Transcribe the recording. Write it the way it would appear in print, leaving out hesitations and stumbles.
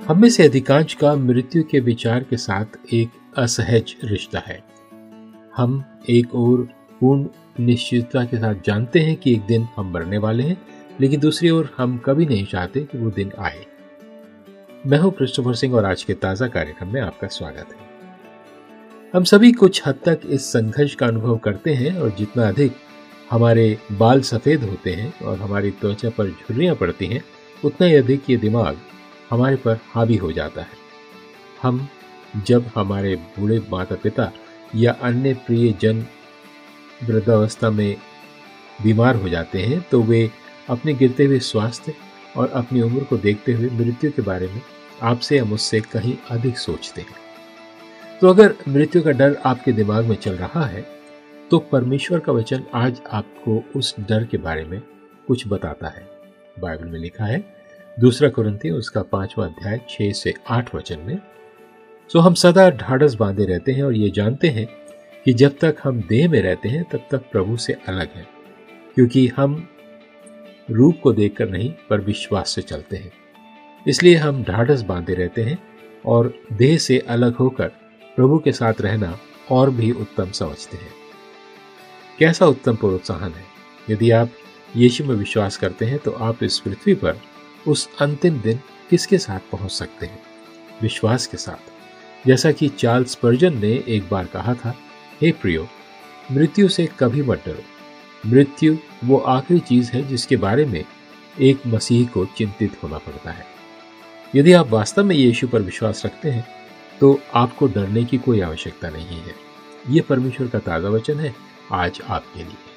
हम में से अधिकांश का मृत्यु के विचार के साथ एक असहज रिश्ता है। हम एक और पूर्ण निश्चितता के साथ जानते हैं कि एक दिन हम मरने वाले हैं, लेकिन दूसरी ओर हम कभी नहीं चाहते कि वो दिन आए। मैं हूं क्रिस्टोफर सिंह और आज के ताजा कार्यक्रम में आपका स्वागत है। हम सभी कुछ हद तक इस संघर्ष का अनुभव करते हैं और जितना अधिक हमारे बाल सफेद होते हैं और हमारी त्वचा पर झुर्रियां पड़ती हैं, उतना ही अधिक ये दिमाग हमारे पर हावी हो जाता है। हम जब हमारे बूढ़े माता पिता या अन्य प्रिय जन वृद्धावस्था में बीमार हो जाते हैं तो वे अपने गिरते हुए स्वास्थ्य और अपनी उम्र को देखते हुए मृत्यु के बारे में आपसे या मुझसे कहीं अधिक सोचते हैं। तो अगर मृत्यु का डर आपके दिमाग में चल रहा है तो परमेश्वर का वचन आज आपको उस डर के बारे में कुछ बताता है। बाइबल में लिखा है 2 कुरिन्थियों उसका 5वां अध्याय 6 से 8 वचन में, सो हम सदा ढाढ़स बांधे रहते हैं और ये जानते हैं कि जब तक हम देह में रहते हैं तब तक प्रभु से अलग हैं, क्योंकि हम रूप को देखकर नहीं पर विश्वास से चलते हैं। इसलिए हम ढाढ़स बांधे रहते हैं और देह से अलग होकर प्रभु के साथ रहना और भी उत्तम समझते हैं। कैसा उत्तम प्रोत्साहन है! यदि आप यीशु में विश्वास करते हैं तो आप इस पृथ्वी पर उस अंतिम दिन किसके साथ पहुंच सकते हैं? विश्वास के साथ। जैसा कि चार्ल्स स्पर्जन ने एक बार कहा था, हे प्रियो, मृत्यु से कभी मत डरो। मृत्यु वो आखिरी चीज है जिसके बारे में एक मसीह को चिंतित होना पड़ता है। यदि आप वास्तव में यीशु पर विश्वास रखते हैं तो आपको डरने की कोई आवश्यकता नहीं है। यह परमेश्वर का ताजा वचन है आज आपके लिए।